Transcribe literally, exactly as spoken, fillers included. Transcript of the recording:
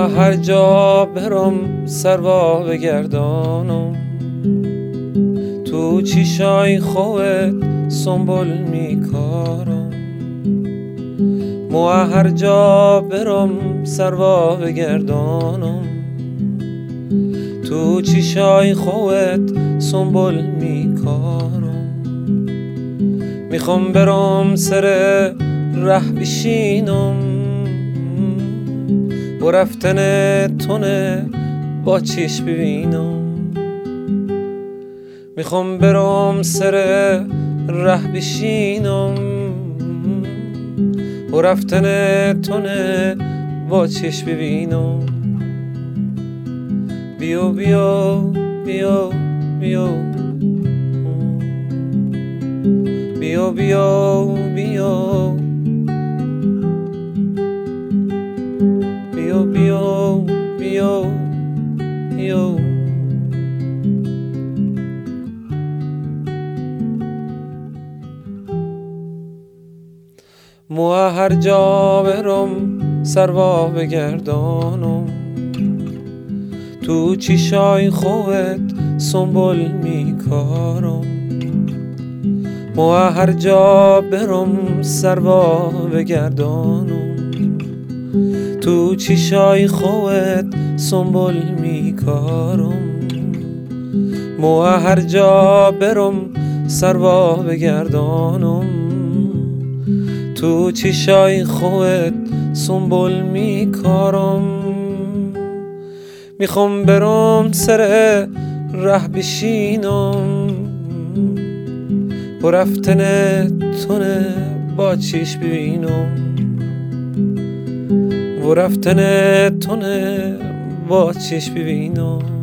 هر جا برم سروا بگردانم، تو چیشای خوت سنبول میکارم. مو هر جا برم سروا بگردانم، تو چیشای خوت سنبول میکارم. میخوام برم سر ره بشینم، و رفتن تونه با چشم ببینم. میخوام برم سر ره بشینم، و رفتن تونه با چشم ببینم. بیو بیو بیو بیو بیو بیو بیو بیو بیو بیو بیو. مو هر جا برم سروا بگردانم، تو چیشای خوت سنبول میکارم. مو هر جا برم سروا بگردانم، تو چیشای خوت سنبول میکارم. مو هر جا برم سروا بگردانم، تو چیشای خوت سنبول میکارم. میخوام برم سر ره بشینم، و رفتن تونه با چشم ببینم. و رفتن تونه با چشم ببینم.